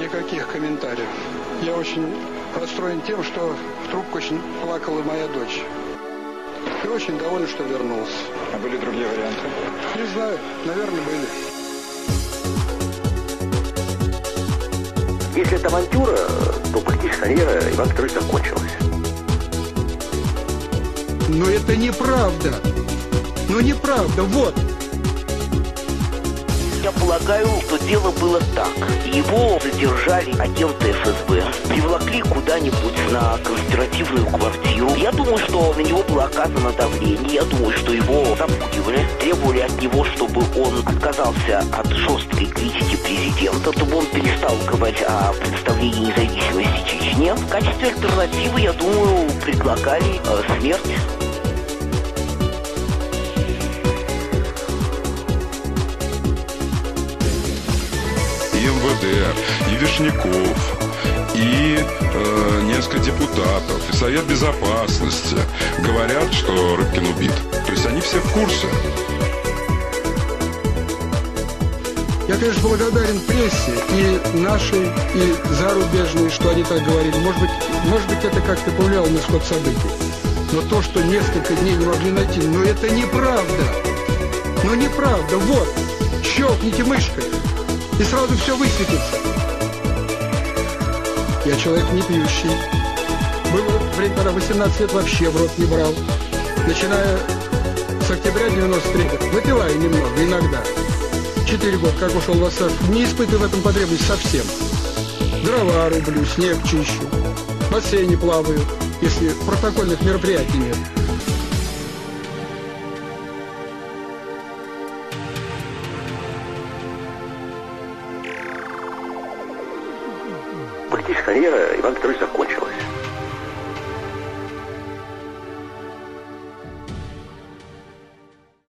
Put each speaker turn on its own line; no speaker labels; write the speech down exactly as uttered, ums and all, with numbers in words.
Никаких комментариев. Я очень расстроен тем, что в трубку очень плакала моя дочь. И очень доволен, что вернулся.
А были другие варианты?
Не знаю, наверное, были.
Если это авантюра, то политическая карьера Ивана Петровича закончилась.
Но это неправда. Но неправда, вот.
Я полагаю, что дело было так. Его задержали агенты эф эс бэ, приволокли куда-нибудь на конспиративную квартиру. Я думаю, что на него было оказано давление. Я думаю, что его запугивали, требовали от него, чтобы он отказался от жесткой критики президента, чтобы он перестал говорить о представлении независимости Чечни. В качестве альтернативы, я думаю, предлагали э, смерть.
И эм вэ дэ, и Вишняков, и э, несколько депутатов, и Совет Безопасности говорят, что Рыбкин убит. То есть они все в курсе.
Я, конечно, благодарен прессе, и нашей, и зарубежной, что они так говорили. Может быть, может быть, это как-то повлияло на исход событий. Но то, что несколько дней не могли найти, но это неправда. Но неправда. Вот, щелкните мышкой, и сразу все высветится. Я человек не пьющий. Было время, когда восемнадцать лет вообще в рот не брал. Начиная с октября девяносто третьего. Выпиваю немного, иногда. Четыре года, как ушел в отставку, не испытываю в этом потребности совсем. Дрова рублю, снег чищу, в бассейне плаваю, если протокольных мероприятий нет.
Политическая карьера Ивана Петровича закончилась.